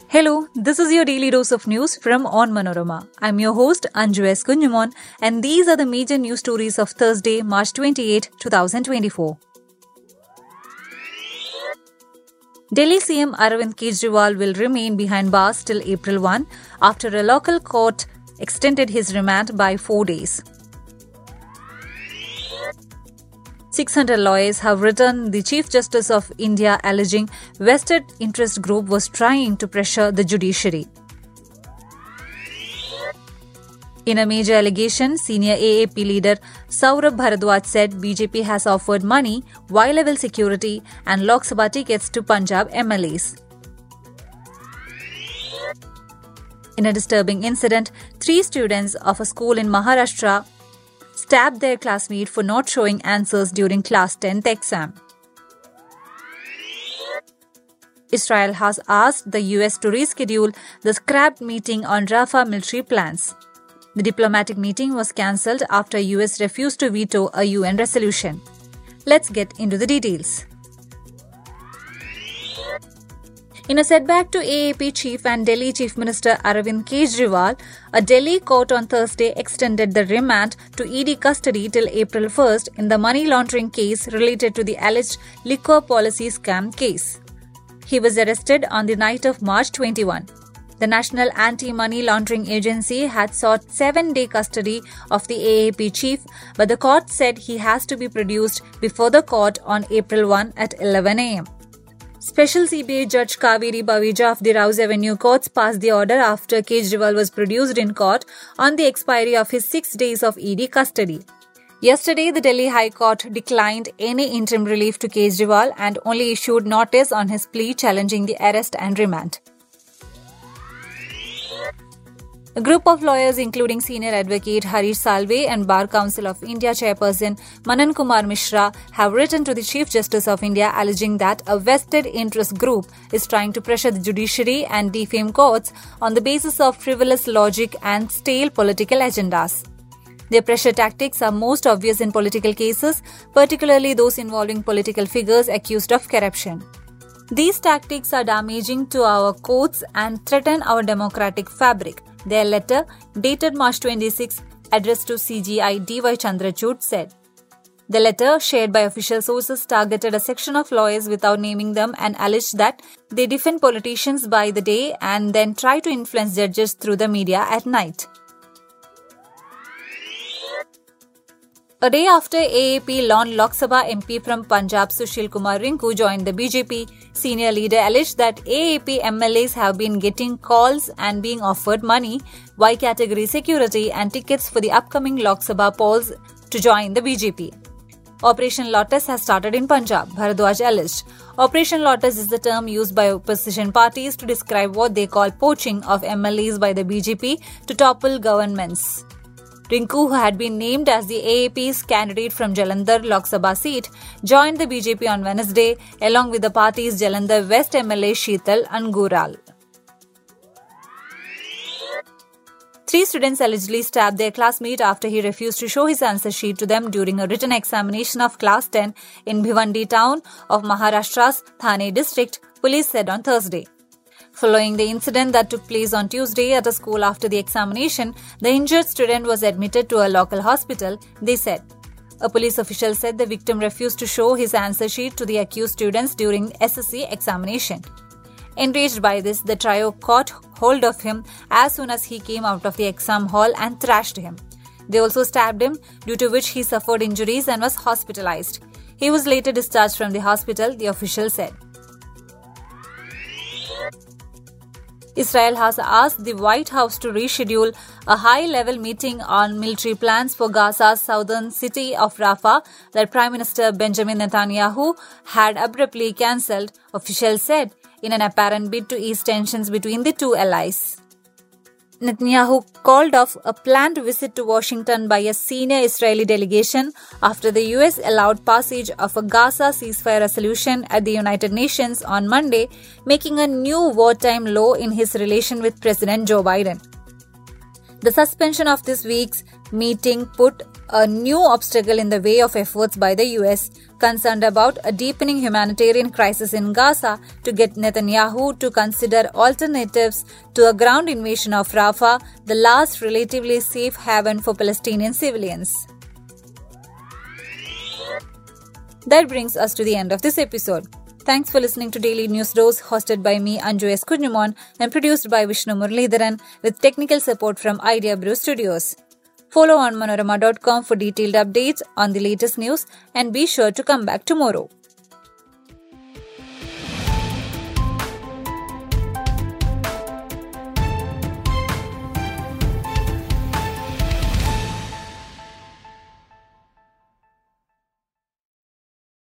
Hello, this is your daily dose of news from Onmanorama. I'm your host Anju S. Kunjumon, and these are the major news stories of Thursday, March 28, 2024. Delhi CM Arvind Kejriwal will remain behind bars till April 1 after a local court extended his remand by 4 days. 600 lawyers have written the Chief Justice of India alleging vested interest group was trying to pressure the judiciary. In a major allegation, senior AAP leader Saurabh Bharadwaj said BJP has offered money, Y-level security and Lok Sabha tickets to Punjab MLAs. In a disturbing incident, 3 students of a school in Maharashtra stabbed their classmate for not showing answers during Class 10th exam. Israel has asked the US to reschedule the scrapped meeting on Rafah military plans. The diplomatic meeting was cancelled after US refused to veto a UN resolution. Let's get into the details. In a setback to AAP chief and Delhi Chief Minister Arvind Kejriwal, a Delhi court on Thursday extended the remand to ED custody till April 1st in the money laundering case related to the alleged liquor policy scam case. He was arrested on the night of March 21. The National Anti-Money Laundering Agency had sought 7-day custody of the AAP chief, but the court said he has to be produced before the court on April 1 at 11 a.m. Special CBI Judge Kaveri Bavija of the Rouse Avenue Courts passed the order after Kejriwal was produced in court on the expiry of his 6 days of ED custody. Yesterday, the Delhi High Court declined any interim relief to Kejriwal and only issued notice on his plea challenging the arrest and remand. A group of lawyers including senior advocate Harish Salve and Bar Council of India chairperson Manan Kumar Mishra have written to the Chief Justice of India alleging that a vested interest group is trying to pressure the judiciary and defame courts on the basis of frivolous logic and stale political agendas. Their pressure tactics are most obvious in political cases, particularly those involving political figures accused of corruption. These tactics are damaging to our courts and threaten our democratic fabric. Their letter, dated March 26, addressed to CGI D.Y. Chandrachud, said. The letter, shared by official sources, targeted a section of lawyers without naming them and alleged that they defend politicians by the day and then try to influence judges through the media at night. A day after AAP lone Lok Sabha MP from Punjab Sushil Kumar Rinku joined the BJP, senior leader alleged that AAP MLAs have been getting calls and being offered money, Y-category security and tickets for the upcoming Lok Sabha polls to join the BJP. Operation Lotus has started in Punjab, Bharadwaj alleged. Operation Lotus is the term used by opposition parties to describe what they call poaching of MLAs by the BJP to topple governments. Rinku, who had been named as the AAP's candidate from Jalandhar Lok Sabha seat, joined the BJP on Wednesday along with the party's Jalandhar West MLA Sheetal Angural. 3 students allegedly stabbed their classmate after he refused to show his answer sheet to them during a written examination of Class 10 in Bhiwandi town of Maharashtra's Thane district, police said on Thursday. Following the incident that took place on Tuesday at a school after the examination, the injured student was admitted to a local hospital, they said. A police official said the victim refused to show his answer sheet to the accused students during SSC examination. Enraged by this, the trio caught hold of him as soon as he came out of the exam hall and thrashed him. They also stabbed him, due to which he suffered injuries and was hospitalized. He was later discharged from the hospital, the official said. Israel has asked the White House to reschedule a high-level meeting on military plans for Gaza's southern city of Rafah that Prime Minister Benjamin Netanyahu had abruptly cancelled, officials said, in an apparent bid to ease tensions between the two allies. Netanyahu called off a planned visit to Washington by a senior Israeli delegation after the US allowed passage of a Gaza ceasefire resolution at the United Nations on Monday, making a new wartime low in his relation with President Joe Biden. The suspension of this week's meeting put a new obstacle in the way of efforts by the US, concerned about a deepening humanitarian crisis in Gaza, to get Netanyahu to consider alternatives to a ground invasion of Rafah, the last relatively safe haven for Palestinian civilians. That brings us to the end of this episode. Thanks for listening to Daily News Dose, hosted by me, Anju S. Kunjumon, and produced by Vishnu Muralidharan, with technical support from Idea Brew Studios. Follow on manorama.com for detailed updates on the latest news, and be sure to come back tomorrow.